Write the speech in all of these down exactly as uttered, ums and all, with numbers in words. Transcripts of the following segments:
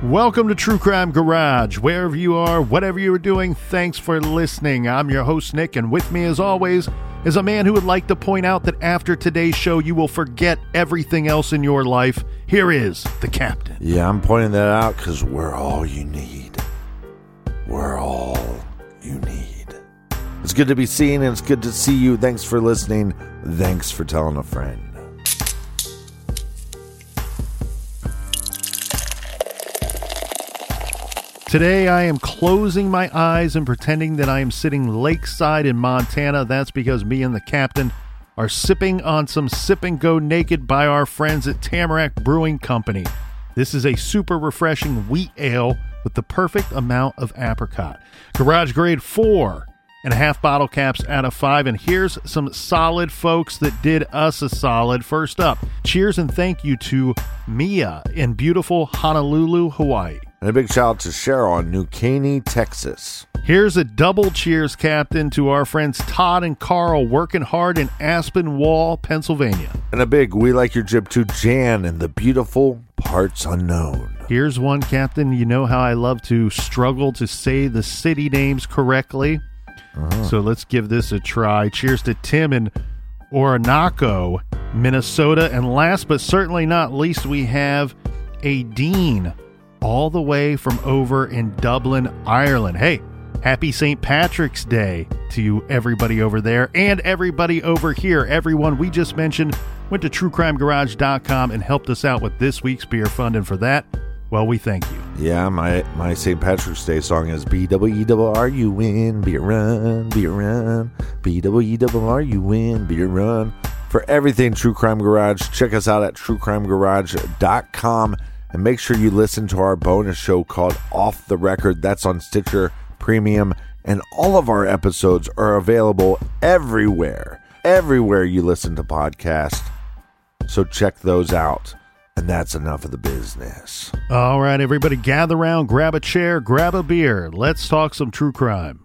Welcome to True Crime Garage. Wherever you are, whatever you are doing, thanks for listening. I'm your host, Nick, and with me, as always, is a man who would like to point out that after today's show, you will forget everything else in your life. Here is the Captain. Yeah, I'm pointing that out because we're all you need. We're all you need. It's good to be seen, and it's good to see you. Thanks for listening. Thanks for telling a friend. Today, I am closing my eyes and pretending that I am sitting lakeside in Montana. That's because me and the Captain are sipping on some Sip and Go Naked by our friends at Tamarack Brewing Company. This is a super refreshing wheat ale with the perfect amount of apricot. Garage grade four and a half bottle caps out of five. And here's some solid folks that did us a solid. First up, cheers and thank you to Mia in beautiful Honolulu, Hawaii. And a big shout out to Cheryl in New Caney, Texas. Here's a double cheers, Captain, to our friends Todd and Carl working hard in Aspen Wall, Pennsylvania. And a big we like your jib to Jan in the beautiful Parts Unknown. Here's one, Captain. You know how I love to struggle to say the city names correctly. Uh-huh. So let's give this a try. Cheers to Tim in Orinoco, Minnesota. And last but certainly not least, we have a Dean all the way from over in Dublin, Ireland. Hey, happy Saint Patrick's Day to you, everybody over there and everybody over here. Everyone we just mentioned went to true crime garage dot com and helped us out with this week's beer fund, and for that, well, we thank you. Yeah, my, my Saint Patrick's Day song is B W E R R U win, beer run, beer run, B W E R R U win, beer run. For everything True Crime Garage, check us out at true crime garage dot com. And make sure you listen to our bonus show called Off the Record. That's on Stitcher Premium. And all of our episodes are available everywhere. Everywhere you listen to podcasts. So check those out. And that's enough of the business. All right, everybody, gather around, grab a chair, grab a beer. Let's talk some true crime.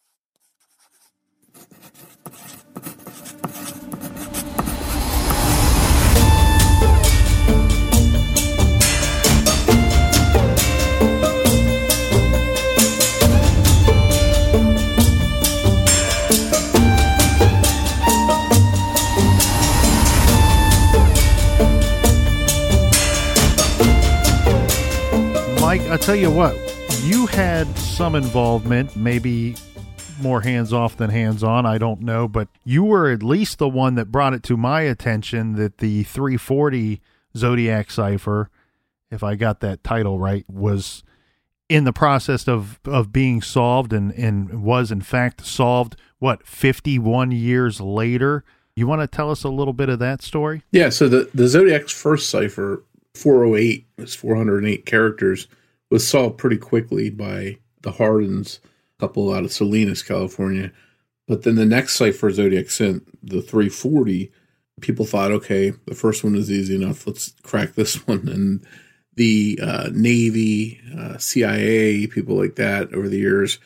Mike, I'll tell you what, you had some involvement, maybe more hands-off than hands-on, I don't know, but you were at least the one that brought it to my attention that the three forty Zodiac Cipher, if I got that title right, was in the process of, of being solved and, and was in fact solved, what, fifty-one years later? You want to tell us a little bit of that story? Yeah, so the, the Zodiac's first cipher, four oh eight, it's four hundred eight characters, was solved pretty quickly by the Hardens, a couple out of Salinas, California. But then the next cipher Zodiac sent, the three forty, people thought, okay, the first one is easy enough, let's crack this one. And the uh, Navy, uh, C I A, people like that over the years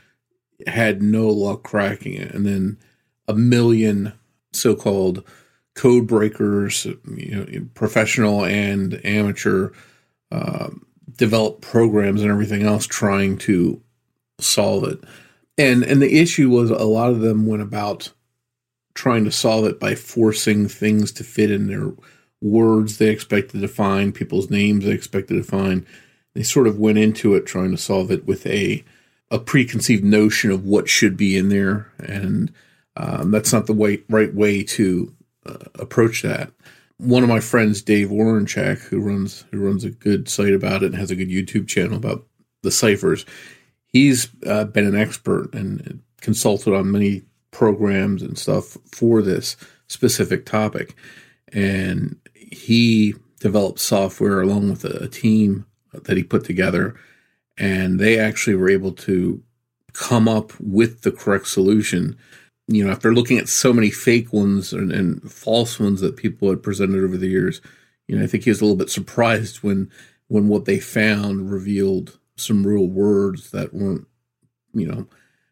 had no luck cracking it. And then a million so-called code breakers, you know, professional and amateur, uh, develop programs and everything else trying to solve it. And and the issue was a lot of them went about trying to solve it by forcing things to fit in their words they expected to find, people's names they expected to find. They sort of went into it trying to solve it with a a preconceived notion of what should be in there. And um, that's not the way, right way to uh, approach that. One of my friends, Dave Orenchak, who runs who runs a good site about it and has a good YouTube channel about the ciphers, he's uh, been an expert and consulted on many programs and stuff for this specific topic. And he developed software along with a, a team that he put together, and they actually were able to come up with the correct solution. You know, after looking at so many fake ones and, and false ones that people had presented over the years, you know, I think he was a little bit surprised when when what they found revealed some real words that weren't, you know,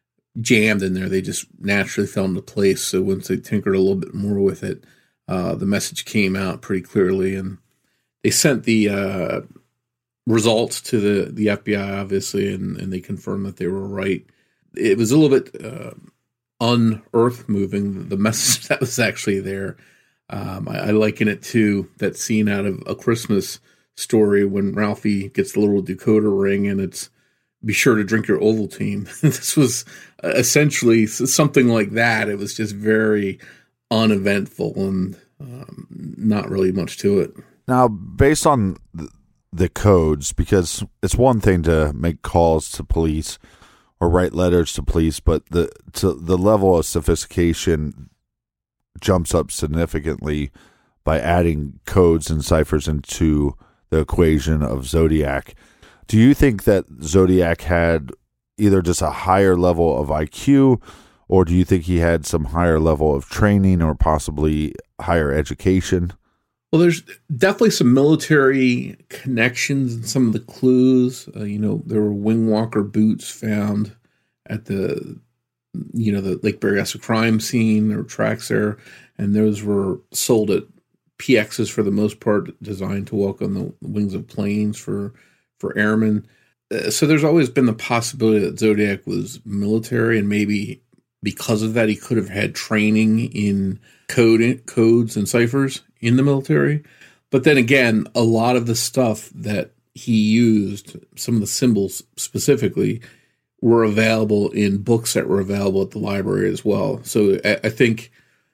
jammed in there. They just naturally fell into place. So once they tinkered a little bit more with it, uh, the message came out pretty clearly. And they sent the uh, results to the, the F B I, obviously, and, and they confirmed that they were right. It was a little bit uh, unearth moving, the message that was actually there. Um, I, I liken it to that scene out of A Christmas Story when Ralphie gets the little decoder ring and it's, be sure to drink your Ovaltine. This was essentially something like that. It was just very uneventful and um, not really much to it. Now, based on the codes, because it's one thing to make calls to police or write letters to police, but the to the level of sophistication jumps up significantly by adding codes and ciphers into the equation of Zodiac. Do you think that Zodiac had either just a higher level of I Q, or do you think he had some higher level of training or possibly higher education? Well, there's definitely some military connections in some of the clues. Uh, you know, there were Wingwalker boots found at the, you know, the Lake Berryessa crime scene. There were tracks there, and those were sold at P Xs for the most part, designed to walk on the wings of planes for, for airmen. Uh, so there's always been the possibility that Zodiac was military, and maybe because of that, he could have had training in code codes and ciphers in the military. But then again, a lot of the stuff that he used, some of the symbols specifically, were available in books that were available at the library as well. So I, I think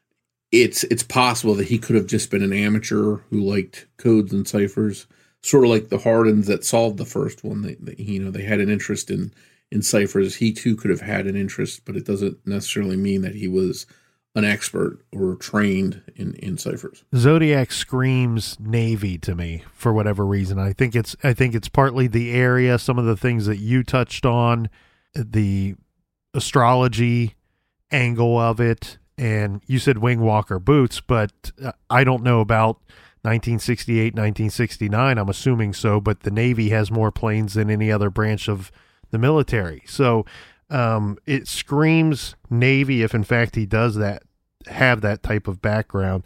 it's it's possible that he could have just been an amateur who liked codes and ciphers, sort of like the Hardens that solved the first one. They, they you know they had an interest in in ciphers. He too could have had an interest, but it doesn't necessarily mean that he was an expert or trained in, in ciphers. Zodiac screams Navy to me for whatever reason. I think it's I think it's partly the area, some of the things that you touched on, the astrology angle of it, and you said Wingwalker boots, but I don't know about nineteen sixty-eight, nineteen sixty-nine. I'm assuming so, but the Navy has more planes than any other branch of the military. So um, it screams Navy if in fact he does that, have that type of background.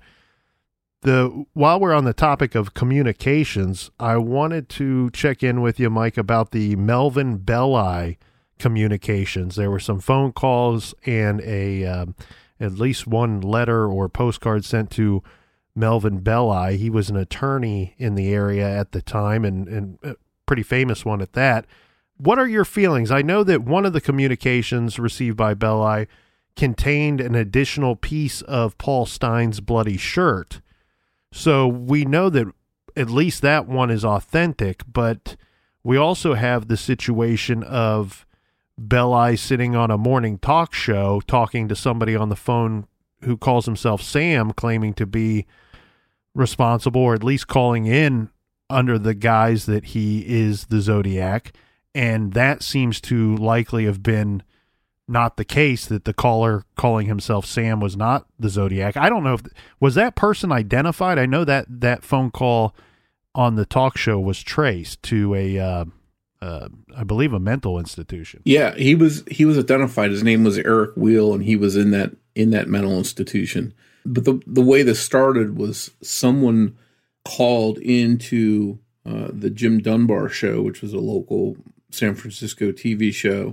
The while we're on the topic of communications, I wanted to check in with you, Mike, about the Melvin Belli communications. There were some phone calls and a um, at least one letter or postcard sent to Melvin Belli. He was an attorney in the area at the time, and, and a pretty famous one at that. What are your feelings? I know that one of the communications received by Belli contained an additional piece of Paul Stein's bloody shirt. So we know that at least that one is authentic, but we also have the situation of Belli sitting on a morning talk show talking to somebody on the phone who calls himself Sam, claiming to be responsible, or at least calling in under the guise that he is the Zodiac. And that seems to likely have been not the case, that the caller calling himself Sam was not the Zodiac. I don't know if, was that person identified? I know that that phone call on the talk show was traced to a, uh, uh, I believe a mental institution. Yeah, he was, he was identified. His name was Eric Wheel, and he was in that, in that mental institution. But the, the way this started was someone called into uh, the Jim Dunbar show, which was a local San Francisco T V show,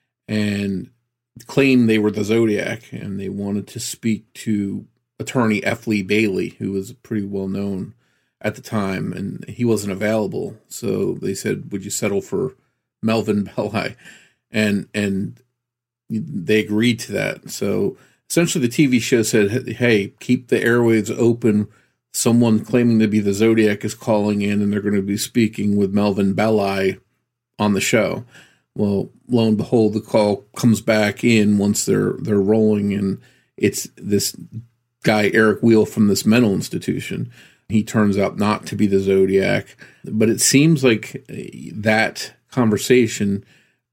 and claimed they were the Zodiac, and they wanted to speak to attorney F. Lee Bailey, who was pretty well known at the time, and he wasn't available. So they said, would you settle for Melvin Belli? And, and they agreed to that. So essentially the T V show said, hey, keep the airwaves open. Someone claiming to be the Zodiac is calling in, and they're going to be speaking with Melvin Belli on the show. Well, lo and behold, the call comes back in once they're they're rolling, and it's this guy, Eric Wheel, from this mental institution. He turns out not to be the Zodiac, but it seems like that conversation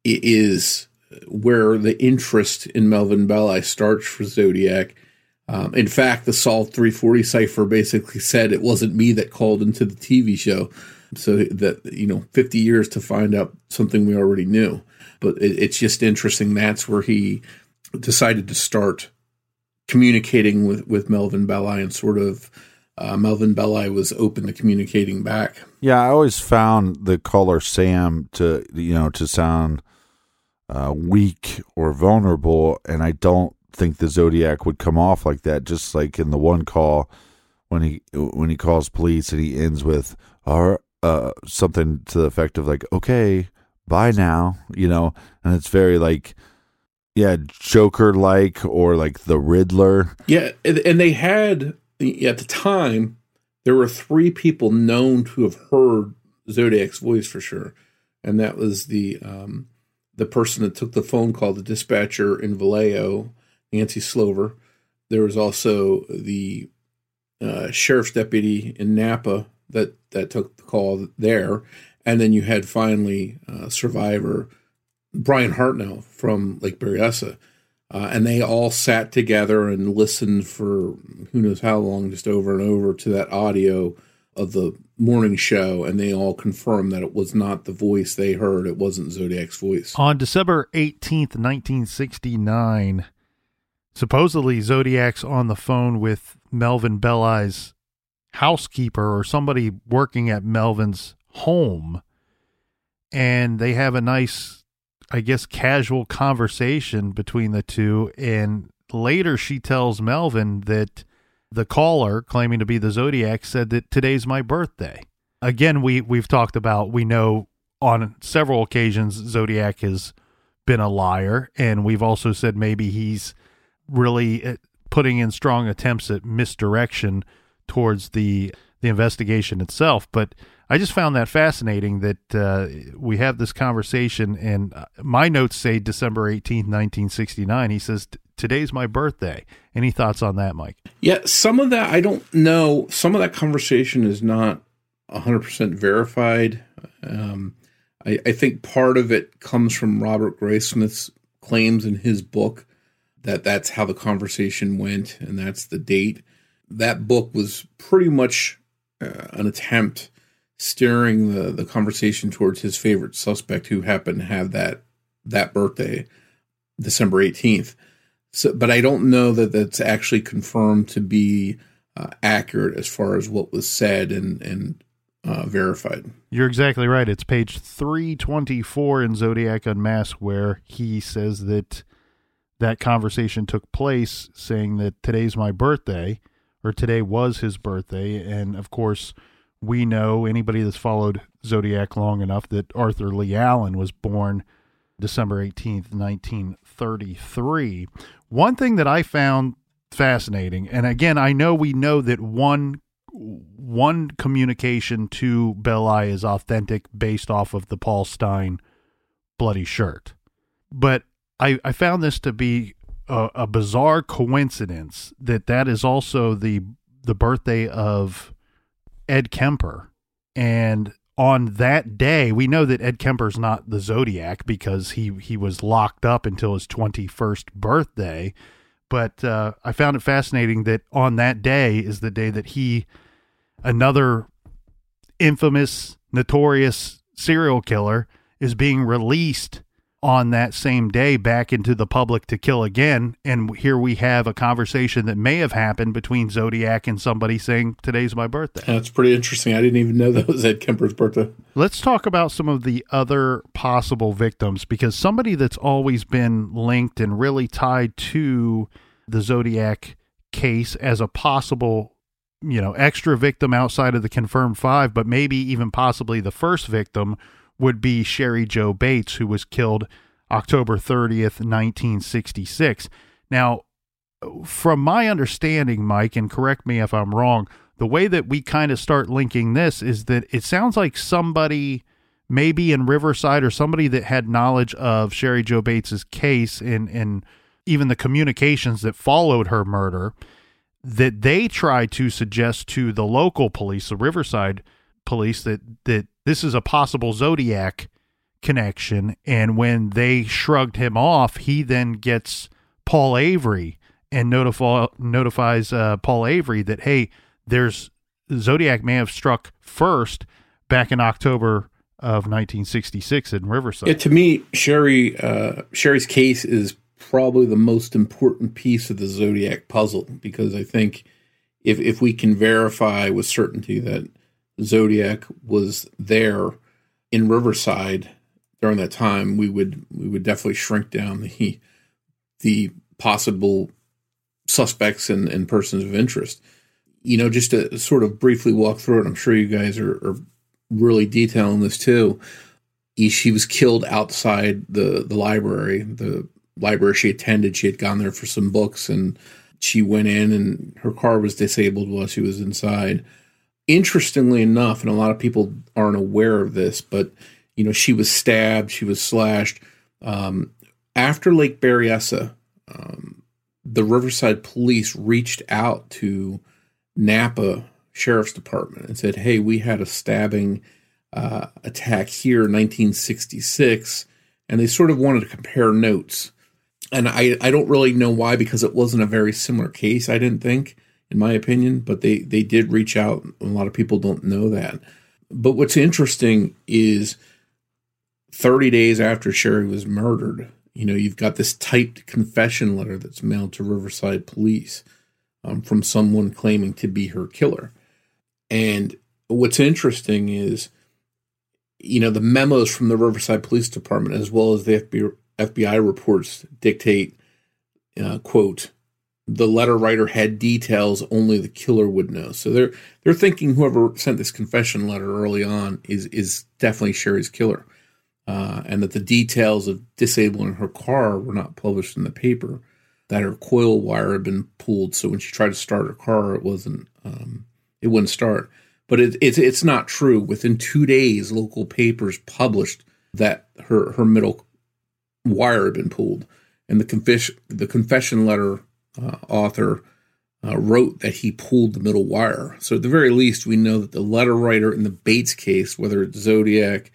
is where the interest in Melvin Belli starts for Zodiac. Um, in fact, the Solve three forty cipher basically said it wasn't me that called into the T V show. So that, you know, fifty years to find out something we already knew. But it, it's just interesting. That's where he decided to start communicating with, with Melvin Belli and sort of uh, Melvin Belli was open to communicating back. Yeah, I always found the caller Sam to, you know, to sound uh, weak or vulnerable, and I don't think the Zodiac would come off like that. Just like in the one call when he when he calls police and he ends with "our uh, something to the effect of like, okay, bye now," you know, and it's very like, yeah, Joker like or like the Riddler. Yeah, and they had at the time there were three people known to have heard Zodiac's voice for sure, and that was the um, the person that took the phone call, the dispatcher in Vallejo, Nancy Slover. There was also the uh, sheriff's deputy in Napa that, that took the call there. And then you had finally uh, survivor Brian Hartnell from Lake Berryessa. Uh, and they all sat together and listened for who knows how long, just over and over to that audio of the morning show. And they all confirmed that it was not the voice they heard. It wasn't Zodiac's voice. On December eighteenth, nineteen sixty-nine, supposedly Zodiac's on the phone with Melvin Belli's housekeeper or somebody working at Melvin's home. And they have a nice, I guess, casual conversation between the two. And later she tells Melvin that the caller, claiming to be the Zodiac, said that today's my birthday. Again, we, we've talked about, we know on several occasions Zodiac has been a liar. And we've also said maybe he's really putting in strong attempts at misdirection towards the the investigation itself. But I just found that fascinating that uh, we have this conversation, and my notes say December eighteenth, nineteen sixty-nine. He says, today's my birthday. Any thoughts on that, Mike? Yeah, some of that, I don't know. Some of that conversation is not one hundred percent verified. Um, I, I think part of it comes from Robert Graysmith's claims in his book that that's how the conversation went, and that's the date. That book was pretty much uh, an attempt steering the, the conversation towards his favorite suspect, who happened to have that that birthday, December eighteenth. So, but I don't know that that's actually confirmed to be uh, accurate as far as what was said and and uh, verified. You're exactly right. It's page three twenty-four in Zodiac Unmasked, where he says that that conversation took place, saying that today's my birthday, or today was his birthday. And of course, we know, anybody that's followed Zodiac long enough, that Arthur Lee Allen was born December eighteenth, nineteen thirty-three. One thing that I found fascinating, and again, I know we know that one one communication to Belli is authentic based off of the Paul Stine bloody shirt, but I, I found this to be a, a bizarre coincidence that that is also the the birthday of Ed Kemper. And on that day, we know that Ed Kemper's not the Zodiac because he, he was locked up until his twenty-first birthday. But uh, I found it fascinating that on that day is the day that he, another infamous, notorious serial killer, is being released on that same day back into the public to kill again. And here we have a conversation that may have happened between Zodiac and somebody saying, today's my birthday. That's pretty interesting. I didn't even know that was Ed Kemper's birthday. Let's talk about some of the other possible victims, because somebody that's always been linked and really tied to the Zodiac case as a possible, you know, extra victim outside of the confirmed five, but maybe even possibly the first victim, would be Sherry Jo Bates, who was killed October thirtieth, nineteen sixty-six. Now, from my understanding, Mike, and correct me if I'm wrong, the way that we kind of start linking this is that it sounds like somebody maybe in Riverside, or somebody that had knowledge of Sherry Jo Bates's case and, and even the communications that followed her murder, that they tried to suggest to the local police, the Riverside police, that, that this is a possible Zodiac connection. And when they shrugged him off, he then gets Paul Avery and notify, notifies uh, Paul Avery that, hey, there's Zodiac may have struck first back in October of nineteen sixty-six in Riverside. Yeah, to me, Sherry uh, Sherry's case is probably the most important piece of the Zodiac puzzle, because I think if if we can verify with certainty that Zodiac was there in Riverside during that time, we would we would definitely shrink down the the possible suspects and, and persons of interest. You know, just to sort of briefly walk through it, I'm sure you guys are, are really detailing this too. She was killed outside the, the library, the library she attended. She had gone there for some books, and she went in and her car was disabled while she was inside. Interestingly enough, and a lot of people aren't aware of this, but, you know, she was stabbed, she was slashed. Um, after Lake Berryessa, um, the Riverside police reached out to Napa Sheriff's Department and said, hey, we had a stabbing uh, attack here in nineteen sixty-six, and they sort of wanted to compare notes. And I, I don't really know why, because it wasn't a very similar case, I didn't think, in my opinion, but they, they did reach out. A lot of people don't know that. But what's interesting is thirty days after Sherry was murdered, you know, you've got this typed confession letter that's mailed to Riverside police um, from someone claiming to be her killer. And what's interesting is, you know, the memos from the Riverside Police Department, as well as the F B I, F B I reports, dictate, uh, quote, the letter writer had details only the killer would know. So they're they're thinking whoever sent this confession letter early on is is definitely Sherry's killer. Uh, and that the details of disabling her car were not published in the paper, that her coil wire had been pulled, so when she tried to start her car, it wasn't, um, it wouldn't start. But it, it's it's not true. Within two days, local papers published that her her middle wire had been pulled, and the confession the confession letter uh, author uh, wrote that he pulled the middle wire. So at the very least, we know that the letter writer in the Bates case, whether it's Zodiac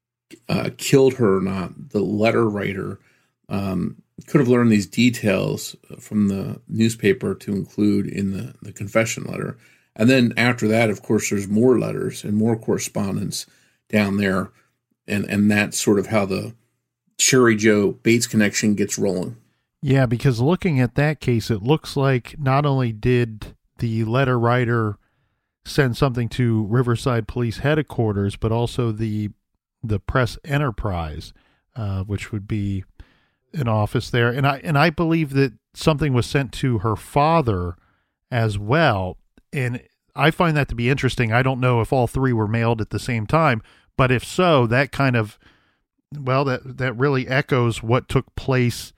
Uh, killed her or not, the letter writer um, could have learned these details from the newspaper to include in the, the confession letter. And then after that, of course, there's more letters and more correspondence down there. And, and that's sort of how the Sherry Joe Bates connection gets rolling. Yeah, because looking at that case, it looks like not only did the letter writer send something to Riverside Police Headquarters, but also the the Press Enterprise, uh, which would be an office there. And I, and I believe that something was sent to her father as well. And I find that to be interesting. I don't know if all three were mailed at the same time, but if so, that kind of, well, that, that really echoes what took place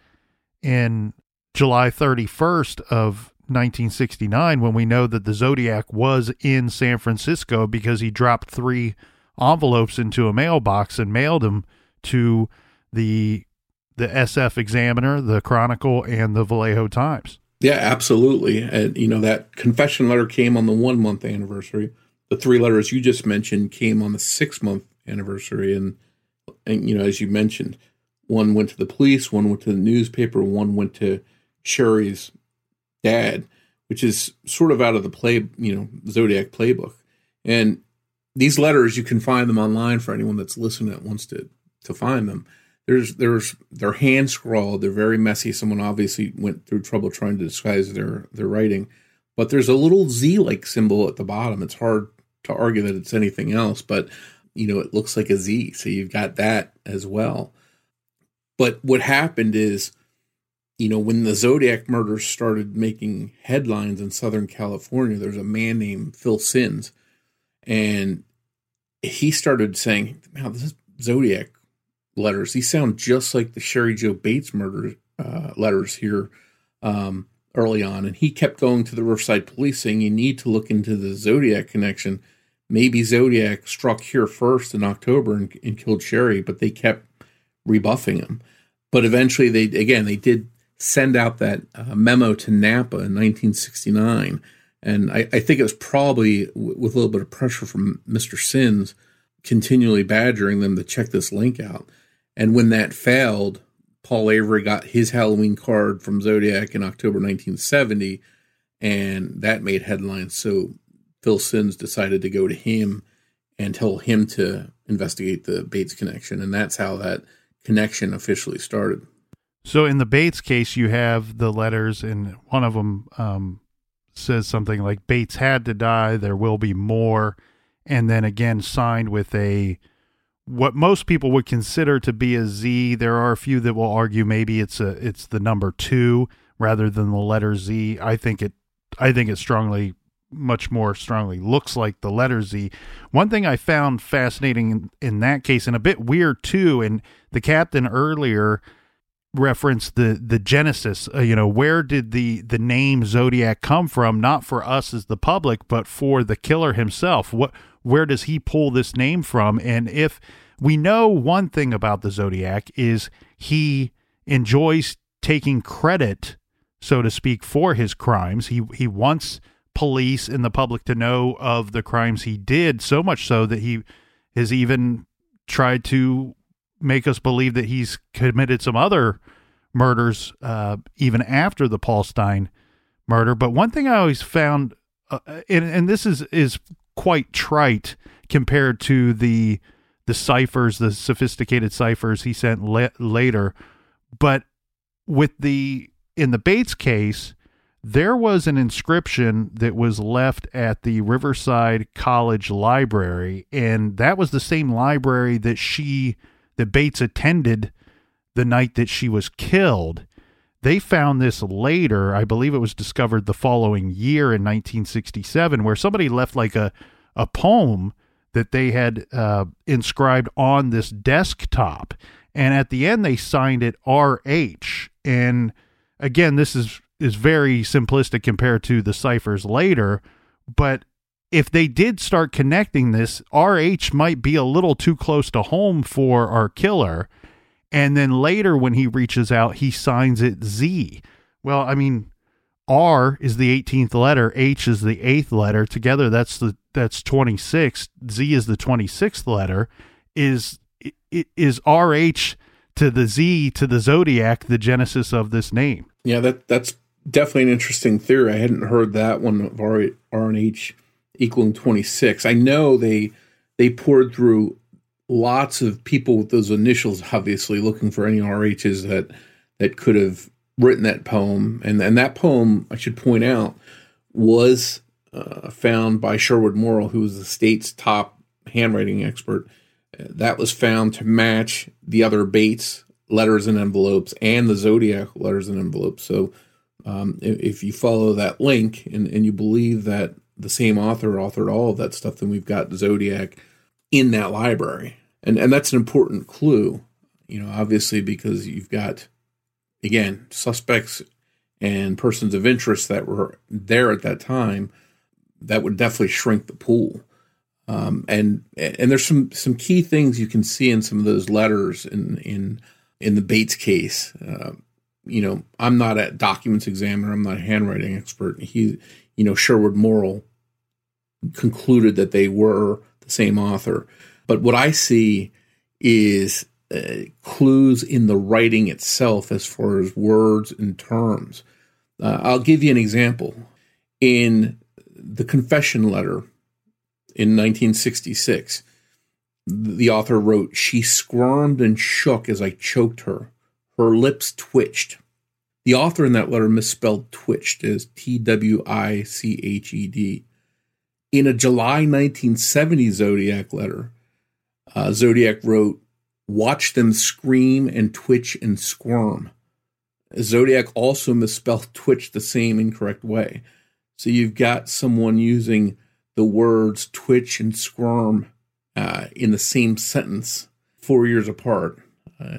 in July thirty-first of nineteen sixty-nine, when we know that the Zodiac was in San Francisco because he dropped three envelopes into a mailbox and mailed them to the the S F Examiner, the Chronicle, and the Vallejo Times. Yeah, absolutely. And, you know, that confession letter came on the one-month anniversary. The three letters you just mentioned came on the six-month anniversary. And, and, you know, as you mentioned, one went to the police, one went to the newspaper, one went to Sherry's dad, which is sort of out of the play, you know, Zodiac playbook. And these letters, you can find them online for anyone that's listening that wants to, to find them. There's, there's, they're hand scrawled. They're very messy. Someone obviously went through trouble trying to disguise their, their writing, but there's a little Z-like symbol at the bottom. It's hard to argue that it's anything else, but you know, it looks like a Z. So you've got that as well. But what happened is, you know, when the Zodiac murders started making headlines in Southern California, there's a man named Phil Sins, and he started saying, "Man, this is Zodiac letters. These sound just like the Sherry Joe Bates murder uh, letters here um, early on." And he kept going to the Riverside police saying, "You need to look into the Zodiac connection. Maybe Zodiac struck here first in October and, and killed Sherry," but they kept rebuffing him. But eventually, they again they did send out that uh, memo to Napa in nineteen sixty-nine. And I, I think it was probably w- with a little bit of pressure from Mister Sins continually badgering them to check this link out. And when that failed, Paul Avery got his Halloween card from Zodiac in October nineteen seventy, and that made headlines. So Phil Sins decided to go to him and tell him to investigate the Bates connection. And that's how that connection officially started. So in the Bates case, you have the letters, and one of them um, says something like Bates had to die, there will be more, and then again signed with a what most people would consider to be a Z. There are a few that will argue maybe it's a it's the number two rather than the letter Z. I think it I think it strongly much more strongly looks like the letter Z. One thing I found fascinating in, in that case, and a bit weird too, and the captain earlier referenced the the genesis, uh, you know, where did the the name Zodiac come from, not for us as the public, but for the killer himself. What where does he pull this name from? And if we know one thing about the Zodiac is he enjoys taking credit, so to speak, for his crimes. He he wants police and the public to know of the crimes he did, so much so that he has even tried to make us believe that he's committed some other murders uh, even after the Paul Stine murder. But one thing I always found, uh, and, and this is, is quite trite compared to the the ciphers, the sophisticated ciphers he sent le- later, but with the in the Bates case, there was an inscription that was left at the Riverside College Library, and that was the same library that she, that Bates attended the night that she was killed. They found this later. I believe it was discovered the following year in nineteen sixty-seven, where somebody left like a, a poem that they had uh, inscribed on this desktop. And at the end, they signed it R H. And again, this is is very simplistic compared to the ciphers later, but if they did start connecting this, R H might be a little too close to home for our killer, and then later when he reaches out, he signs it Z. Well, I mean, R is the eighteenth letter, H is the eighth letter, together that's the that's twenty-six, Z is the twenty-sixth letter. Is is R H to the Z to the Zodiac the genesis of this name? Yeah, that that's definitely an interesting theory. I hadn't heard that one of R, R and H equaling twenty-six. I know they they poured through lots of people with those initials, obviously looking for any R Hs that that could have written that poem. And, and that poem, I should point out, was uh, found by Sherwood Morrill, who was the state's top handwriting expert. Uh, that was found to match the other Bates letters and envelopes and the Zodiac letters and envelopes. So Um, if, if you follow that link and, and you believe that the same author authored all of that stuff, then we've got Zodiac in that library. And and that's an important clue, you know, obviously, because you've got, again, suspects and persons of interest that were there at that time. That would definitely shrink the pool. Um, and and there's some some key things you can see in some of those letters in in in the Bates case. Uh, you know, I'm not a documents examiner. I'm not a handwriting expert. He, you know, Sherwood Morrill concluded that they were the same author. But what I see is uh, clues in the writing itself as far as words and terms. Uh, I'll give you an example. In the confession letter in nineteen sixty-six, the author wrote, "She squirmed and shook as I choked her. Her lips twitched." The author in that letter misspelled twitched as T W I C H E D. In a July nineteen seventy Zodiac letter, uh, Zodiac wrote, "Watch them scream and twitch and squirm." Zodiac also misspelled twitch the same incorrect way. So you've got someone using the words twitch and squirm uh, in the same sentence four years apart. Uh,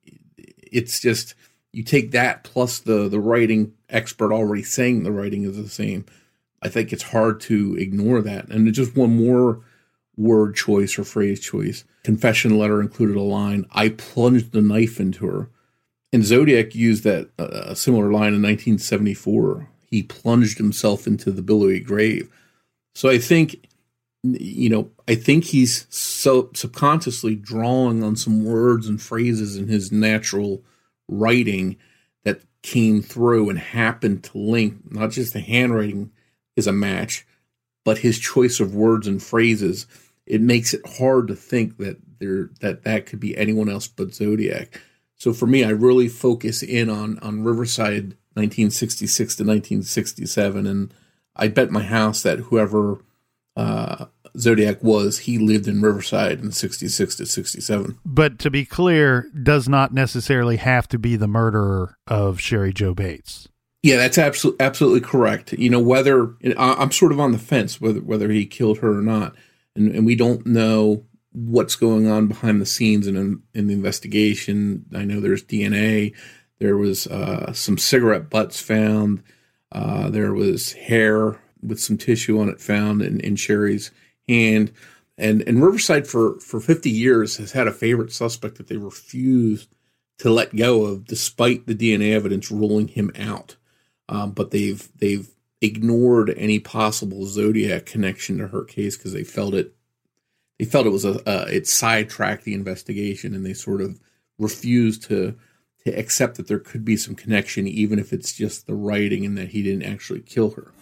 it's just, you take that plus the, the writing expert already saying the writing is the same. I think it's hard to ignore that. And just one more word choice or phrase choice. Confession letter included a line, "I plunged the knife into her." And Zodiac used that uh, a similar line in nineteen seventy-four. He plunged himself into the billowy grave. So I think, you know, I think he's so subconsciously drawing on some words and phrases in his natural writing that came through and happened to link, not just the handwriting is a match, but his choice of words and phrases. It makes it hard to think that there that that could be anyone else but Zodiac. So for me, I really focus in on on Riverside nineteen sixty-six to nineteen sixty-seven, and I bet my house that whoever uh, Zodiac was, he lived in Riverside in sixty-six to sixty-seven. But to be clear, does not necessarily have to be the murderer of Sherry Jo Bates. Yeah, that's absolutely absolutely correct. You know, whether I'm sort of on the fence whether whether he killed her or not, and, and we don't know what's going on behind the scenes in in the investigation. I know there's D N A. There was uh, some cigarette butts found. Uh, there was hair with some tissue on it found in, in Sherry's hand. And, and Riverside for, for fifty years has had a favorite suspect that they refused to let go of, despite the D N A evidence ruling him out. Um, but they've they've ignored any possible Zodiac connection to her case because they felt it they felt it was a uh, it sidetracked the investigation, and they sort of refused to. to accept that there could be some connection, even if it's just the writing and that he didn't actually kill her.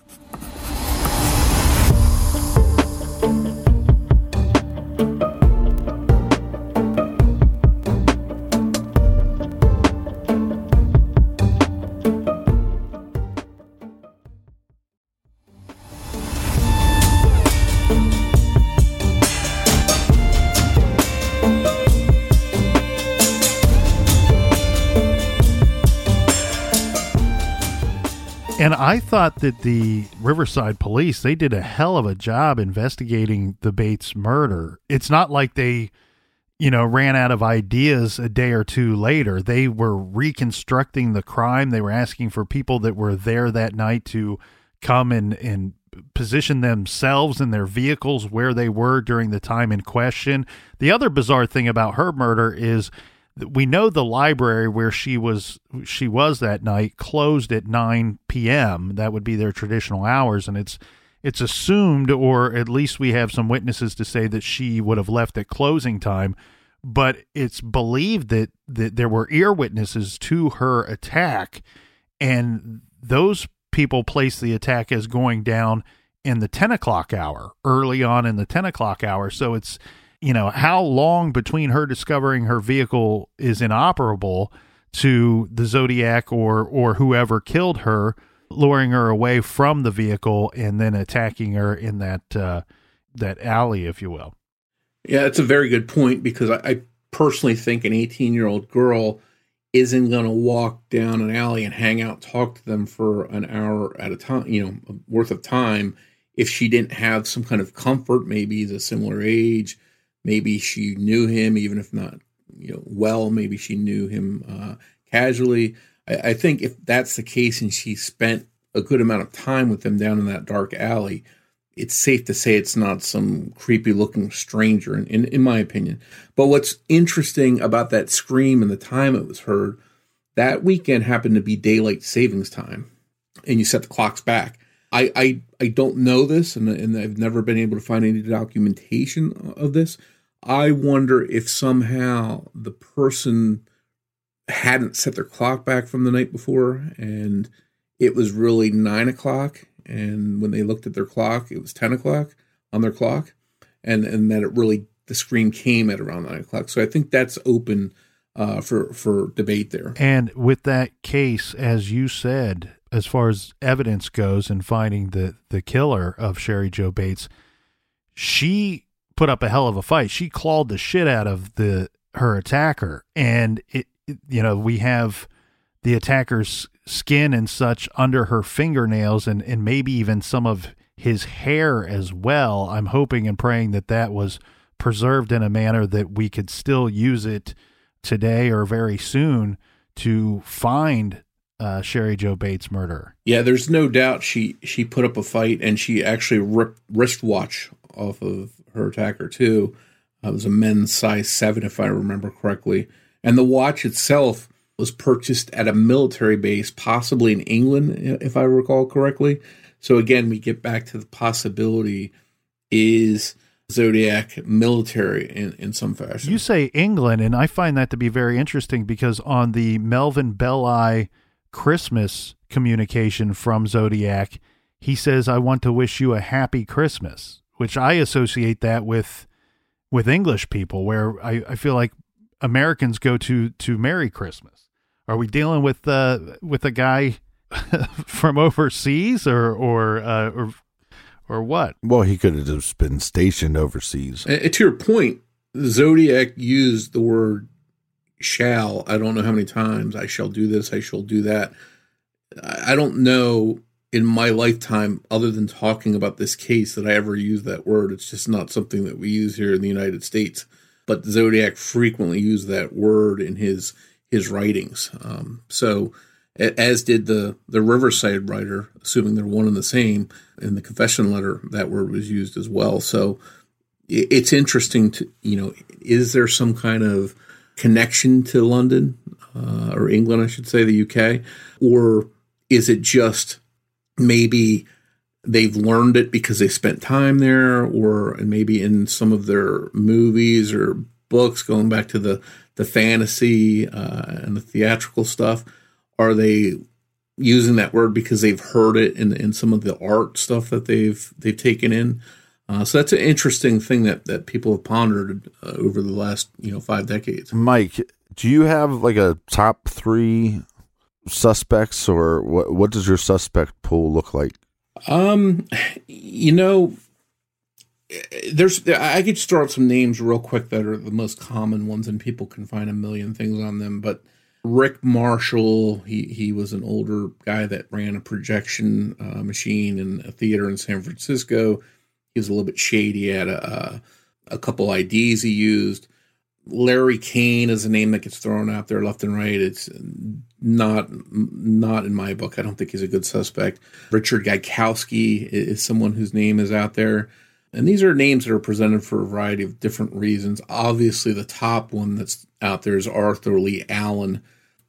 And I thought that the Riverside police, they did a hell of a job investigating the Bates murder. It's not like they, you know, ran out of ideas a day or two later. They were reconstructing the crime. They were asking for people that were there that night to come and, and position themselves in their vehicles where they were during the time in question. The other bizarre thing about her murder is we know the library where she was she was that night closed at nine p.m. That would be their traditional hours, and it's it's assumed, or at least we have some witnesses to say, that she would have left at closing time. But it's believed that, that there were ear witnesses to her attack, and those people placed the attack as going down in the ten o'clock hour, early on in the ten o'clock hour. So it's, you know, how long between her discovering her vehicle is inoperable to the Zodiac or or whoever killed her luring her away from the vehicle and then attacking her in that uh, that alley, if you will. Yeah, it's a very good point, because I, I personally think an eighteen-year-old girl isn't going to walk down an alley and hang out, talk to them for an hour at a time, you know, worth of time, if she didn't have some kind of comfort. Maybe he's a similar age. Maybe she knew him, even if not, you know, well. Maybe she knew him uh, casually. I, I think if that's the case, and she spent a good amount of time with him down in that dark alley, it's safe to say it's not some creepy-looking stranger, in, in, in my opinion. But what's interesting about that scream and the time it was heard, that weekend happened to be daylight savings time, and you set the clocks back. I, I, I don't know this, and, and I've never been able to find any documentation of this. I wonder if somehow the person hadn't set their clock back from the night before, and it was really nine o'clock, and when they looked at their clock, it was ten o'clock on their clock, and, and that it really, the scream came at around nine o'clock. So I think that's open uh, for, for debate there. And with that case, as you said, as far as evidence goes in finding the, the killer of Sherry Jo Bates, she put up a hell of a fight. She clawed the shit out of the her attacker. And, it, it you know, we have the attacker's skin and such under her fingernails, and, and maybe even some of his hair as well. I'm hoping and praying that that was preserved in a manner that we could still use it today or very soon to find Uh, Sherry Jo Bates' murder. Yeah, there's no doubt she she put up a fight, and she actually ripped wristwatch off of her attacker too. Uh, it was a men's size seven, if I remember correctly. And the watch itself was purchased at a military base, possibly in England, if I recall correctly. So again, we get back to the possibility, is Zodiac military in, in some fashion. You say England, and I find that to be very interesting, because on the Melvin Belli Christmas communication from Zodiac, he says, "I want to wish you a happy Christmas," which I associate that with with English people, where I, I feel like Americans go to to Merry Christmas. Are we dealing with uh with a guy from overseas, or or uh, or or what? Well, he could have just been stationed overseas. And to your point, Zodiac used the word shall. I don't know how many times. I shall do this. I shall do that. I don't know in my lifetime, other than talking about this case, that I ever used that word. It's just not something that we use here in the United States. But Zodiac frequently used that word in his his writings. Um, so, as did the, the Riverside writer, assuming they're one and the same, in the confession letter, that word was used as well. So, it, it's interesting to, you know, is there some kind of connection to London, uh, or England, I should say, the U K? Or is it just maybe they've learned it because they spent time there, or and maybe in some of their movies or books, going back to the, the fantasy uh, and the theatrical stuff, are they using that word because they've heard it in, in some of the art stuff that they've they've taken in? Uh, so that's an interesting thing that, that people have pondered uh, over the last you know five decades. Mike, do you have like a top three suspects, or what? What does your suspect pool look like? Um, you know, there's I could throw out some names real quick that are the most common ones, and people can find a million things on them. But Rick Marshall, he he was an older guy that ran a projection uh, machine in a theater in San Francisco. He was a little bit shady. He had a, a couple I Ds he used. Larry Kane is a name that gets thrown out there left and right. It's not not in my book. I don't think he's a good suspect. Richard Gaikowski is someone whose name is out there. And these are names that are presented for a variety of different reasons. Obviously, the top one that's out there is Arthur Lee Allen.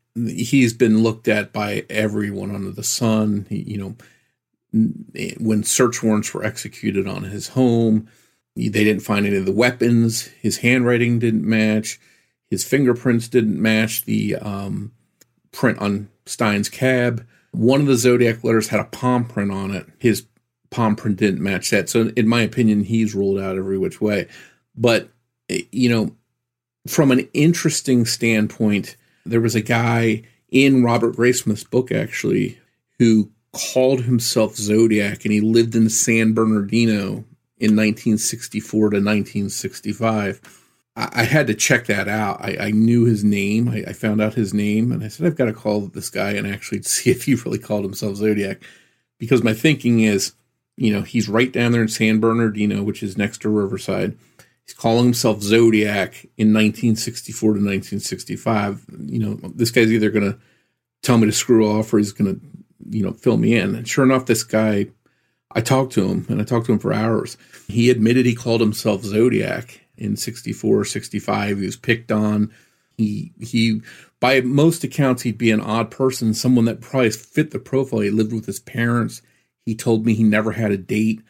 He's been looked at by everyone under the sun. He, you know, when search warrants were executed on his home, they didn't find any of the weapons. His handwriting didn't match. His fingerprints didn't match the um, print on Stein's cab. One of the Zodiac letters had a palm print on it. His palm print didn't match that. So in my opinion, he's ruled out every which way. But, you know, from an interesting standpoint, there was a guy in Robert Graysmith's book, actually, who called himself Zodiac, and he lived in San Bernardino in nineteen sixty-four to nineteen sixty-five. I, I had to check that out. I, I knew his name. I, I found out his name, and I said, I've got to call this guy and actually see if he really called himself Zodiac. Because my thinking is, you know, he's right down there in San Bernardino, which is next to Riverside. He's calling himself Zodiac in nineteen sixty-four to nineteen sixty-five. You know, this guy's either going to tell me to screw off, or he's going to, you know, fill me in. And sure enough, this guy, I talked to him, and I talked to him for hours. He admitted he called himself Zodiac in sixty-four, sixty-five. He was picked on. He, he, by most accounts, he'd be an odd person, someone that probably fit the profile. He lived with his parents. He told me he never had a date.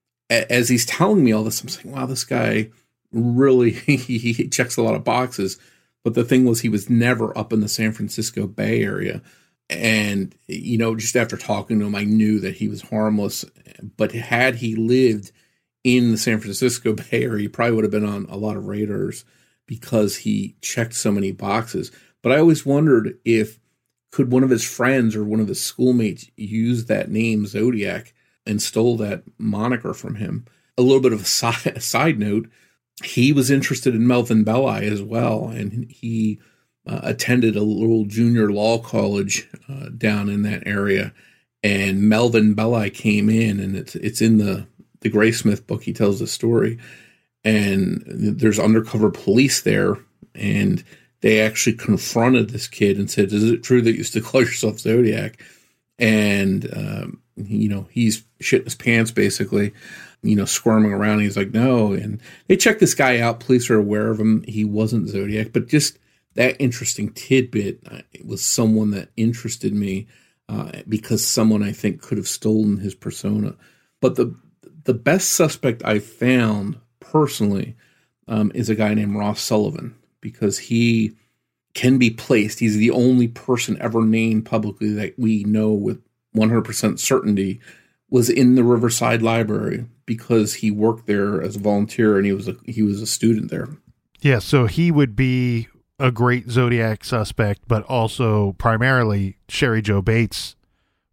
As he's telling me all this, I'm saying, wow, this guy really, he checks a lot of boxes. But the thing was, he was never up in the San Francisco Bay Area. And, you know, just after talking to him, I knew that he was harmless. But had he lived in the San Francisco Bay Area, he probably would have been on a lot of radars because he checked so many boxes. But I always wondered if, could one of his friends or one of his schoolmates use that name Zodiac and stole that moniker from him? A little bit of a side, a side note, he was interested in Melvin Belli as well. And he Uh, attended a little junior law college uh, down in that area, and Melvin Belli came in, and it's it's in the the Graysmith book. He tells the story, and there's undercover police there, and they actually confronted this kid and said, "Is it true that you still call yourself Zodiac?" And um, you know, he's shitting his pants basically, you know, squirming around. He's like, "No," and they checked this guy out. Police are aware of him. He wasn't Zodiac, but just that interesting tidbit uh, was someone that interested me uh, because someone I think could have stolen his persona. But the the best suspect I found personally um, is a guy named Ross Sullivan, because he can be placed. He's the only person ever named publicly that we know with one hundred percent certainty was in the Riverside Library, because he worked there as a volunteer and he was a, he was a student there. Yeah, so he would be a great Zodiac suspect, but also primarily Sherry Jo Bates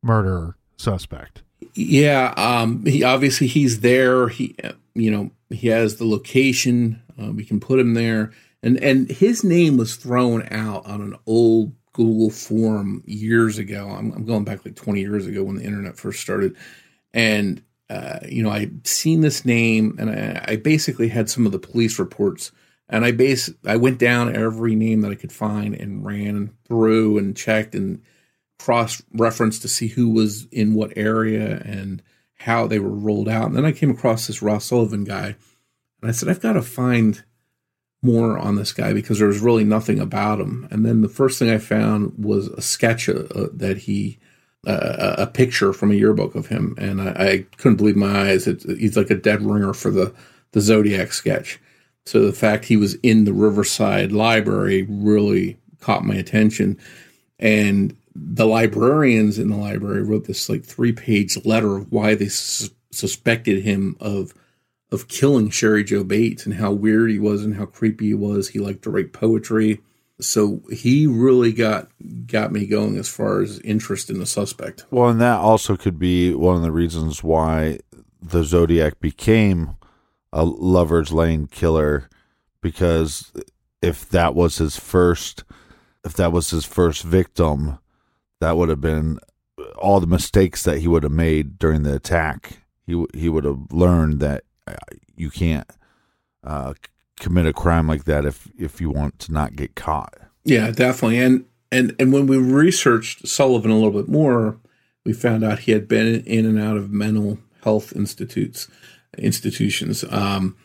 murder suspect. Yeah, um, he obviously he's there. He, you know, he has the location. Uh, we can put him there, and and his name was thrown out on an old Google form years ago. I'm, I'm going back like twenty years ago when the internet first started, and uh, you know, I'd seen this name, and I, I basically had some of the police reports, and I base I went down every name that I could find and ran through and checked and cross-referenced to see who was in what area and how they were rolled out. And then I came across this Ross Sullivan guy, and I said, I've got to find more on this guy because there was really nothing about him. And then the first thing I found was a sketch uh, that he, uh, a picture from a yearbook of him. And I, I couldn't believe my eyes. It's, he's like a dead ringer for the, the Zodiac sketch. So the fact he was in the Riverside Library really caught my attention. And the librarians in the library wrote this like three page letter of why they su- suspected him of, of killing Sherry Joe Bates and how weird he was and how creepy he was. He liked to write poetry. So he really got, got me going as far as interest in the suspect. Well, and that also could be one of the reasons why the Zodiac became a Lover's Lane killer, because if that was his first, if that was his first victim, that would have been all the mistakes that he would have made during the attack. He he would have learned that you can't uh, commit a crime like that if if you want to not get caught. Yeah, definitely. And and and when we researched Sullivan a little bit more, we found out he had been in and out of mental health institutes institutions. Um,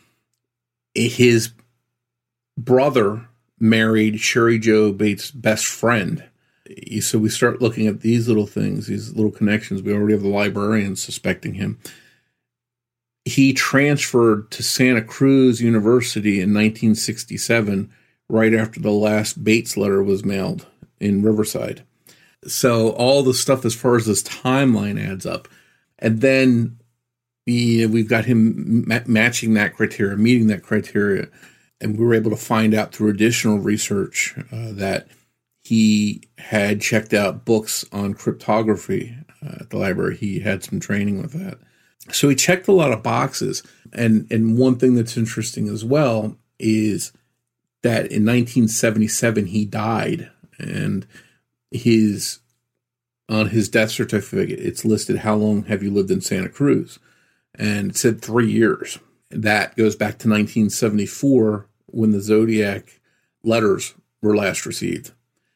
his brother married Sherry Joe Bates' best friend. So we start looking at these little things, these little connections. We already have the librarian suspecting him. He transferred to Santa Cruz University in nineteen sixty-seven, right after the last Bates letter was mailed in Riverside. So all the stuff as far as this timeline adds up. And then we, we've got him ma- matching that criteria, meeting that criteria. And we were able to find out through additional research uh, that he had checked out books on cryptography uh, at the library. He had some training with that. So he checked a lot of boxes. And, and one thing that's interesting as well is that in nineteen seventy-seven, he died. And his on his death certificate, it's listed, how long have you lived in Santa Cruz? And it said three years. That goes back to nineteen seventy-four when the Zodiac letters were last received.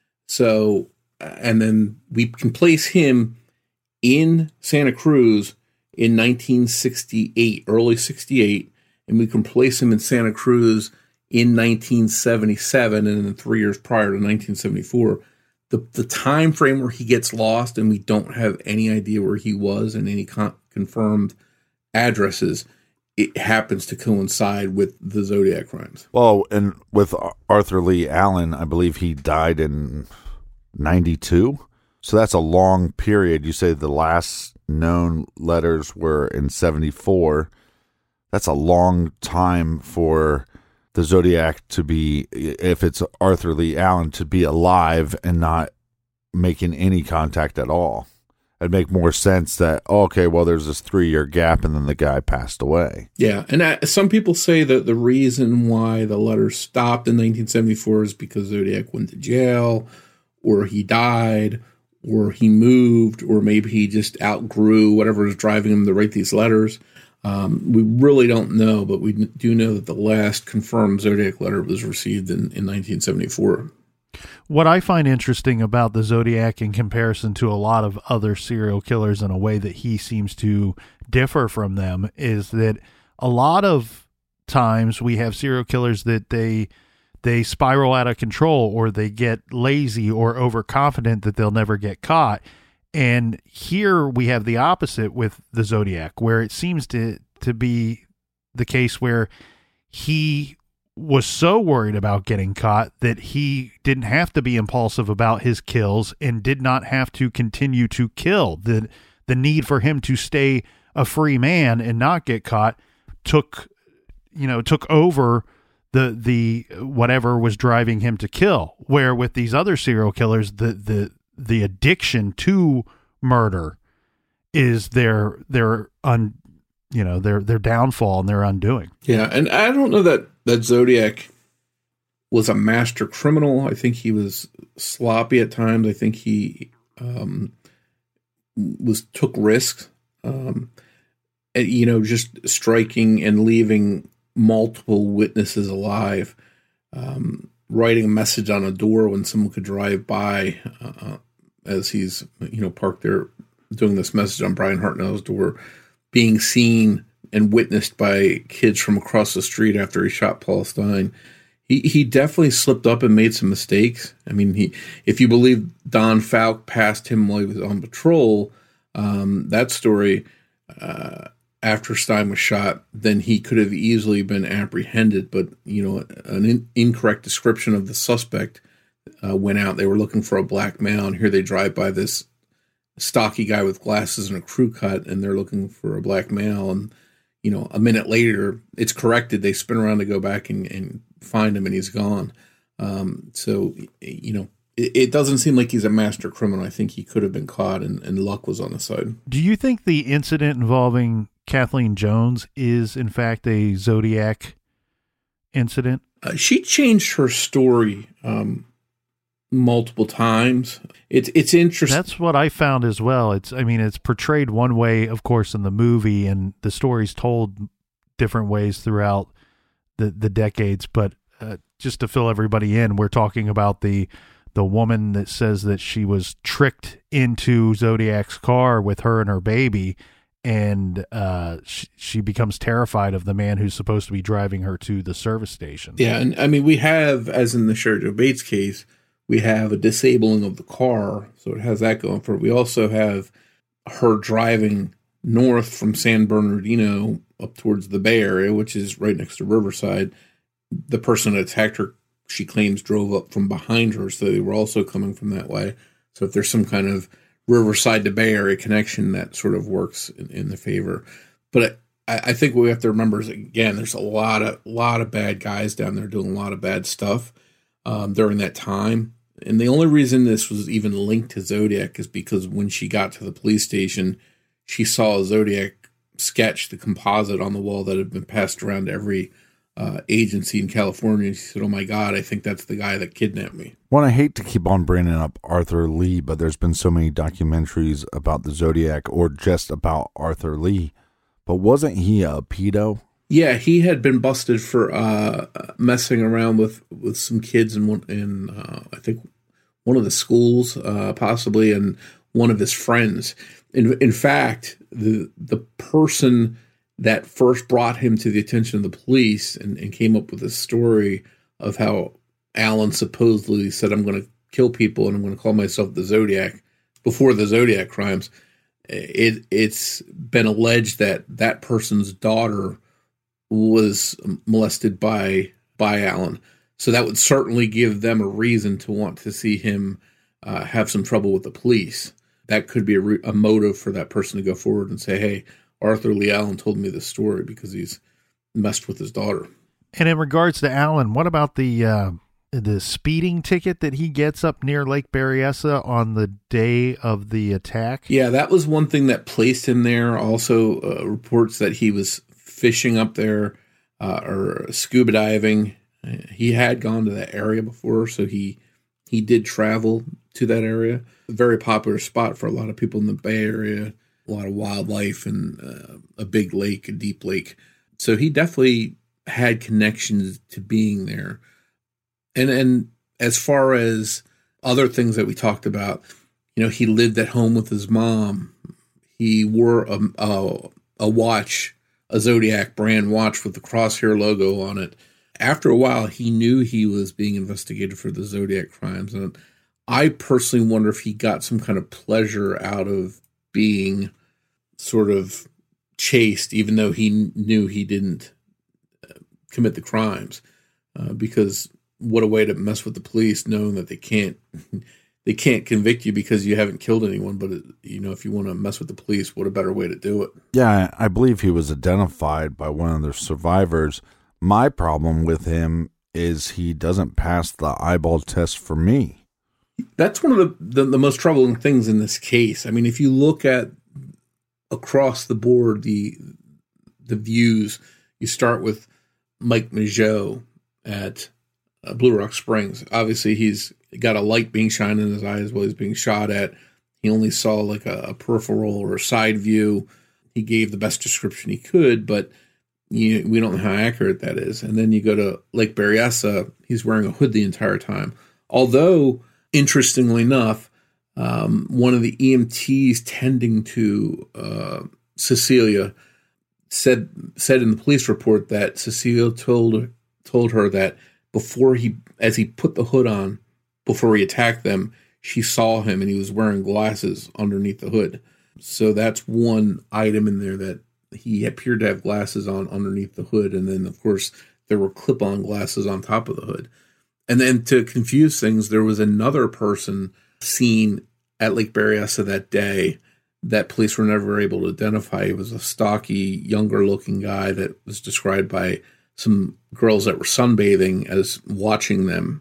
So, and then we can place him in Santa Cruz in nineteen sixty-eight, early sixty-eight, and we can place him in Santa Cruz in nineteen seventy-seven, and then three years prior to nineteen seventy-four. The the time frame where he gets lost and we don't have any idea where he was and any con- confirmed addresses, it happens to coincide with the Zodiac crimes. Well, and with Arthur Lee Allen, I believe he died in ninety-two. So that's a long period. You say the last known letters were in seventy-four. That's a long time for the Zodiac to be, if it's Arthur Lee Allen, to be alive and not making any contact at all. It'd make more sense that, oh, okay, well, there's this three-year gap, and then the guy passed away. Yeah, and uh, some people say that the reason why the letters stopped in nineteen seventy-four is because Zodiac went to jail, or he died, or he moved, or maybe he just outgrew whatever was driving him to write these letters. Um, we really don't know, but we do know that the last confirmed Zodiac letter was received in, in nineteen seventy-four. What I find interesting about the Zodiac in comparison to a lot of other serial killers in a way that he seems to differ from them is that a lot of times we have serial killers that they they spiral out of control, or they get lazy or overconfident that they'll never get caught. And here we have the opposite with the Zodiac, where it seems to, to be the case where he was so worried about getting caught that he didn't have to be impulsive about his kills and did not have to continue to kill. The, the need for him to stay a free man and not get caught took, you know, took over the, the, whatever was driving him to kill. Where with these other serial killers, the, the, the addiction to murder is their their un you know their their downfall and their undoing. Yeah, and I don't know that that Zodiac was a master criminal. I think he was sloppy at times. I think he um, was took risks. Um, and, you know, just striking and leaving multiple witnesses alive. Um, writing a message on a door when someone could drive by uh, as he's, you know, parked there doing this message on Brian Hartnell's door, being seen and witnessed by kids from across the street after he shot Paul Stine. He he definitely slipped up and made some mistakes. I mean, he if you believe Don Falk passed him while he was on patrol, um, that story, uh, after Stine was shot, then he could have easily been apprehended. But, you know, an in, incorrect description of the suspect uh, went out. They were looking for a black male, and here they drive by this stocky guy with glasses and a crew cut, and they're looking for a black male. And, you know, a minute later, it's corrected. They spin around to go back and, and find him, and he's gone. Um, so, you know, it, it doesn't seem like he's a master criminal. I think he could have been caught, and, and luck was on his side. Do you think the incident involving Kathleen Jones is, in fact, a Zodiac incident? Uh, she changed her story um, multiple times. It's it's interesting. That's what I found as well. It's I mean, it's portrayed one way, of course, in the movie, and the story's told different ways throughout the the decades. But uh, just to fill everybody in, we're talking about the the woman that says that she was tricked into Zodiac's car with her and her baby. And uh, she, she becomes terrified of the man who's supposed to be driving her to the service station. Yeah, and I mean, we have, as in the Sheriff Joe Bates case, we have a disabling of the car, so it has that going for it. We also have her driving north from San Bernardino up towards the Bay Area, which is right next to Riverside. The person that attacked her, she claims, drove up from behind her, so they were also coming from that way. So if there's some kind of Riverside to Bay Area connection, that sort of works in, in the favor. But I, I think what we have to remember is, again, there's a lot of lot of bad guys down there doing a lot of bad stuff um, during that time. And the only reason this was even linked to Zodiac is because when she got to the police station, she saw a Zodiac sketch, the composite on the wall that had been passed around to every Uh, agency in California. She said, "Oh my God, I think that's the guy that kidnapped me." Well, I hate to keep on bringing up Arthur Lee, but there's been so many documentaries about the Zodiac or just about Arthur Lee. But wasn't he a pedo? Yeah, he had been busted for uh, messing around with, with some kids in one, in uh, I think one of the schools, uh, possibly, and one of his friends. In in fact, the the person that first brought him to the attention of the police and, and came up with a story of how Alan supposedly said, "I'm going to kill people and I'm going to call myself the Zodiac," before the Zodiac crimes. It, it's been alleged that that person's daughter was molested by, by Alan. So that would certainly give them a reason to want to see him uh, have some trouble with the police. That could be a, re- a motive for that person to go forward and say, "Hey, Arthur Lee Allen told me this story because he's messed with his daughter." And in regards to Allen, what about the uh, the speeding ticket that he gets up near Lake Berryessa on the day of the attack? Yeah, that was one thing that placed him there. Also, uh, reports that he was fishing up there uh, or scuba diving. He had gone to that area before, so he he did travel to that area. A very popular spot for a lot of people in the Bay Area. A lot of wildlife and uh, a big lake, a deep lake. So he definitely had connections to being there. And and as far as other things that we talked about, you know, he lived at home with his mom. He wore a, a, a watch, a Zodiac brand watch with the Crosshair logo on it. After a while, he knew he was being investigated for the Zodiac crimes. And I personally wonder if he got some kind of pleasure out of being sort of chased, even though he knew he didn't uh, commit the crimes, uh, because what a way to mess with the police, knowing that they can't they can't convict you because you haven't killed anyone. But, you know, if you want to mess with the police, what a better way to do it? Yeah, I believe he was identified by one of the survivors. My problem with him is he doesn't pass the eyeball test for me. That's one of the, the, the most troubling things in this case. I mean, if you look at across the board, the the views, you start with Mike Mageau at uh, Blue Rock Springs. Obviously, he's got a light being shined in his eyes while he's being shot at. He only saw like a, a peripheral or a side view. He gave the best description he could, but you, we don't know how accurate that is. And then you go to Lake Berryessa, he's wearing a hood the entire time. Although, interestingly enough, um, one of the E M Ts tending to uh, Cecilia said said in the police report that Cecilia told told her that before he, as he put the hood on, before he attacked them, she saw him and he was wearing glasses underneath the hood. So that's one item in there, that he appeared to have glasses on underneath the hood. And then, of course, there were clip-on glasses on top of the hood. And then to confuse things, there was another person seen at Lake Berryessa that day that police were never able to identify. He was a stocky, younger-looking guy that was described by some girls that were sunbathing as watching them.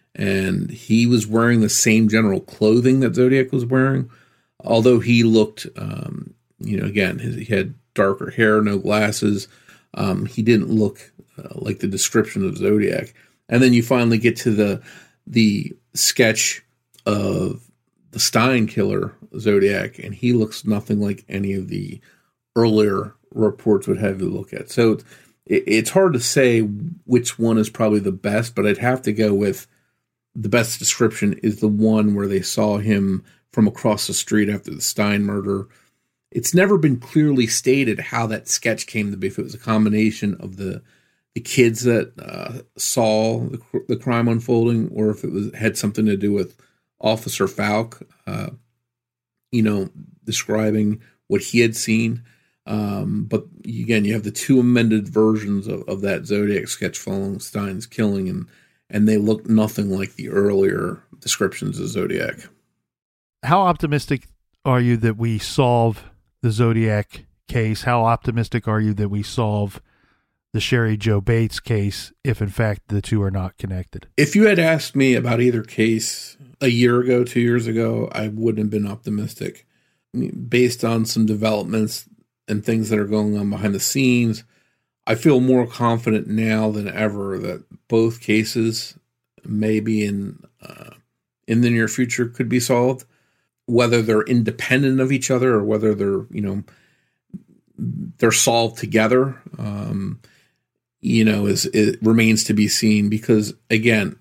And he was wearing the same general clothing that Zodiac was wearing, although he looked, um, you know, again, his, he had darker hair, no glasses. Um, he didn't look uh, like the description of Zodiac. And then you finally get to the the sketch of the Stein killer, Zodiac, and he looks nothing like any of the earlier reports would have you look at. So it, it's hard to say which one is probably the best, but I'd have to go with the best description is the one where they saw him from across the street after the Stein murder. It's never been clearly stated how that sketch came to be, if it was a combination of the the kids that uh, saw the, the crime unfolding, or if it was had something to do with Officer Falk, uh, you know, describing what he had seen. Um, but again, you have the two amended versions of, of that Zodiac sketch following Stein's killing, and and they look nothing like the earlier descriptions of Zodiac. How optimistic are you that we solve the Zodiac case? How optimistic are you that we solve the Cheri Jo Bates case, if in fact the two are not connected? If you had asked me about either case a year ago, two years ago, I wouldn't have been optimistic. I mean, based on some developments and things that are going on behind the scenes, I feel more confident now than ever that both cases, maybe in uh, in the near future, could be solved. Whether they're independent of each other or whether they're, you know, they're solved together, um, you know, is it remains to be seen. Because again,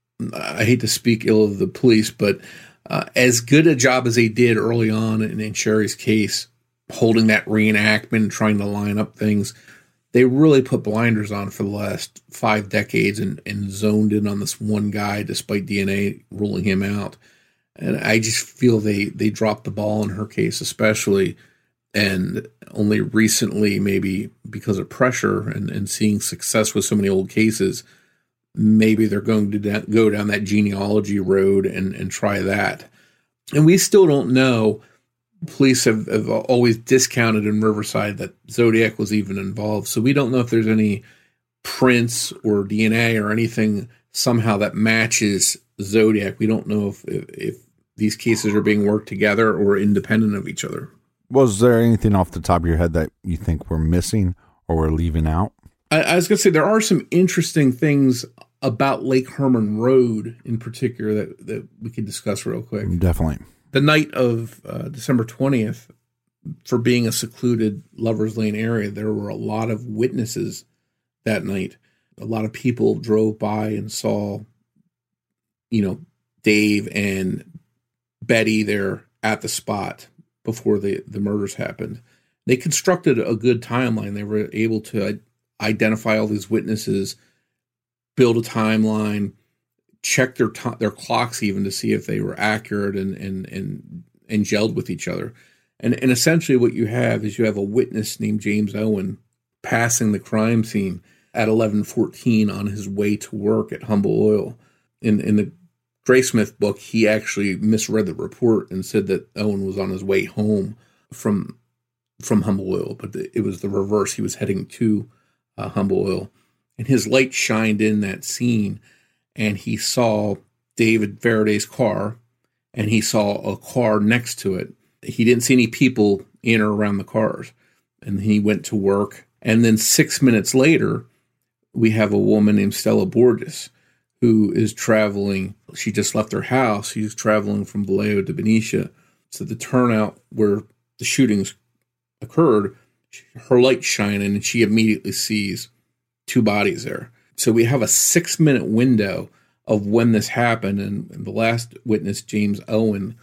I hate to speak ill of the police, but uh, as good a job as they did early on in, in Cheri's case, holding that reenactment, trying to line up things, they really put blinders on for the last five decades and, and zoned in on this one guy, despite D N A ruling him out. And I just feel they, they dropped the ball in her case, especially, and only recently, maybe because of pressure and, and seeing success with so many old cases, maybe they're going to da- go down that genealogy road and, and try that. And we still don't know. Police have, have always discounted in Riverside that Zodiac was even involved. So we don't know if there's any prints or D N A or anything somehow that matches Zodiac. We don't know if, if, if these cases are being worked together or independent of each other. Was there anything off the top of your head that you think we're missing or we're leaving out? I, I was going to say there are some interesting things about Lake Herman Road in particular that, that we could discuss real quick. Definitely. The night of uh, December twentieth, for being a secluded Lover's Lane area, there were a lot of witnesses that night. A lot of people drove by and saw, you know, Dave and Betty there at the spot before the, the murders happened. They constructed a good timeline. They were able to identify all these witnesses, build a timeline, check their t- their clocks even to see if they were accurate and and and, and gelled with each other. And and essentially what you have is you have a witness named James Owen passing the crime scene at eleven fourteen on his way to work at Humble Oil. In in the Graysmith book, he actually misread the report and said that Owen was on his way home from from Humble Oil, but the, it was the reverse. He was heading to uh, Humble Oil, and his light shined in that scene, and he saw David Faraday's car and he saw a car next to it. He didn't see any people in or around the cars, and he went to work. And then six minutes later, we have a woman named Stella Borges who is traveling. She just left her house. She's traveling from Vallejo to Benicia. So the turnout where the shootings occurred, her light's shining, and she immediately sees two bodies there. So we have a six-minute window of when this happened, and, and the last witness, James Owen,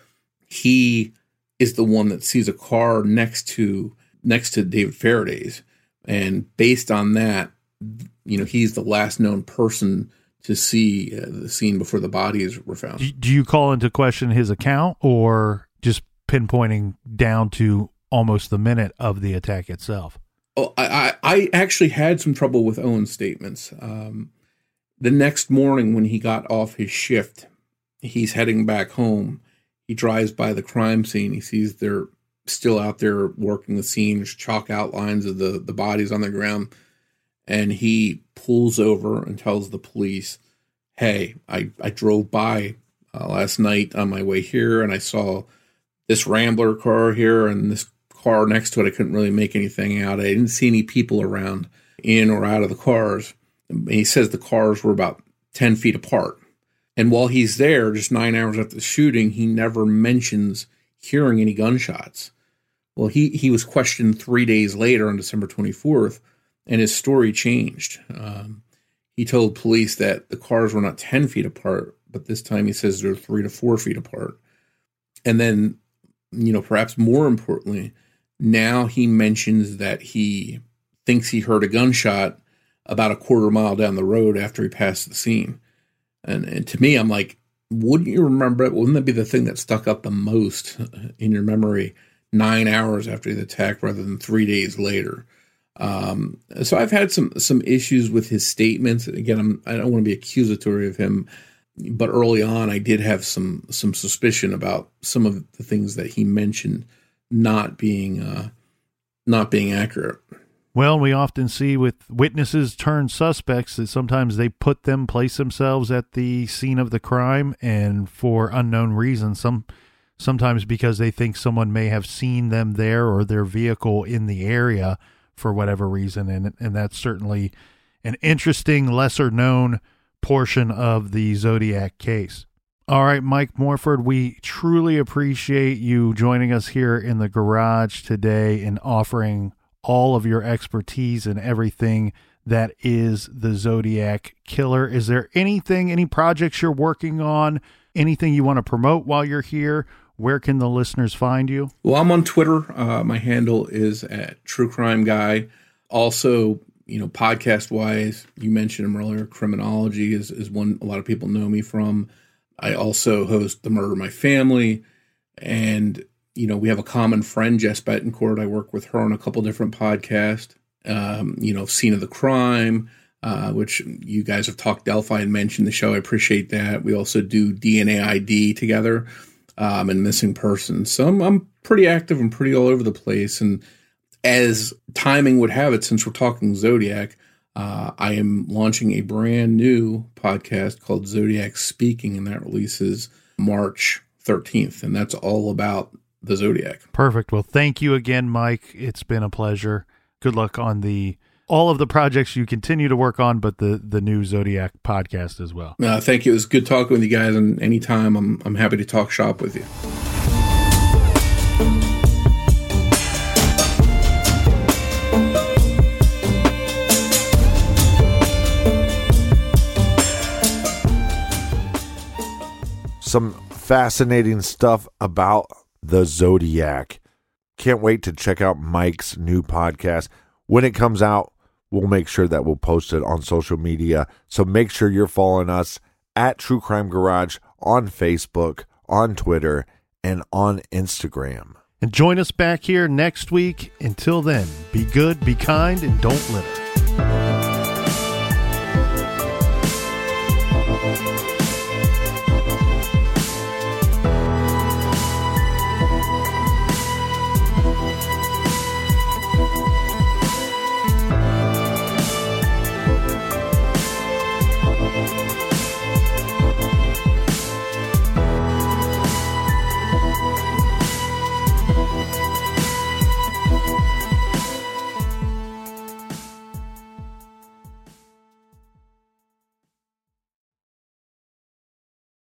he is the one that sees a car next to next to David Faraday's, and based on that, you know, he's the last known person to see uh, the scene before the bodies were found. Do you call into question his account, or just pinpointing down to almost the minute of the attack itself? Oh, I, I, I actually had some trouble with Owen's statements. Um, the next morning when he got off his shift, he's heading back home. He drives by the crime scene. He sees they're still out there working the scene. There's chalk outlines of the, the bodies on the ground. And he pulls over and tells the police, hey, I, I drove by uh, last night on my way here, and I saw this Rambler car here and this car next to it. I couldn't really make anything out. I didn't see any people around in or out of the cars. And he says the cars were about ten feet apart. And while he's there, just nine hours after the shooting, he never mentions hearing any gunshots. Well, he, he was questioned three days later on December twenty-fourth, and his story changed. Um, he told police that the cars were not ten feet apart, but this time he says they're three to four feet apart. And then, you know, perhaps more importantly, now he mentions that he thinks he heard a gunshot about a quarter mile down the road after he passed the scene. And, and to me, I'm like, wouldn't you remember it? Wouldn't that be the thing that stuck out the most in your memory nine hours after the attack rather than three days later? Um, so I've had some some issues with his statements. Again, I'm, I don't want to be accusatory of him, but early on I did have some some suspicion about some of the things that he mentioned not being uh, not being accurate. Well, we often see with witnesses turned suspects that sometimes they put them, place themselves at the scene of the crime, and for unknown reasons, some sometimes because they think someone may have seen them there or their vehicle in the area for whatever reason, and and that's certainly an interesting, lesser-known portion of the Zodiac case. All right, Mike Morford, we truly appreciate you joining us here in the garage today and offering all of your expertise and everything that is the Zodiac Killer. Is there anything, any projects you're working on, anything you want to promote while you're here? Where can the listeners find you? Well, I'm on Twitter. Uh, my handle is at True Crime Guy. Also, you know, podcast-wise, you mentioned him earlier, Criminology is, is one a lot of people know me from. I also host The Murder of My Family, and you know, we have a common friend, Jess Betancourt. I work with her on a couple different podcasts. Um, you know, Scene of the Crime, uh, which you guys have talked Delphi and mentioned the show. I appreciate that. We also do D N A I D together, um, and Missing Persons. So I'm, I'm pretty active and pretty all over the place. And as timing would have it, since we're talking Zodiac, uh, I am launching a brand new podcast called Zodiac Speaking, and that releases March thirteenth. And that's all about the Zodiac. Perfect. Well, thank you again, Mike. It's been a pleasure. Good luck on the all of the projects you continue to work on, but the the new Zodiac podcast as well. Uh, thank you. It was good talking with you guys, and anytime I'm I'm happy to talk shop with you. Some fascinating stuff about the Zodiac. Can't wait to check out Mike's new podcast. When it comes out, we'll make sure that we'll post it on social media. So make sure you're following us at True Crime Garage on Facebook, on Twitter, and on Instagram. And join us back here next week. Until then, be good, be kind, and don't litter.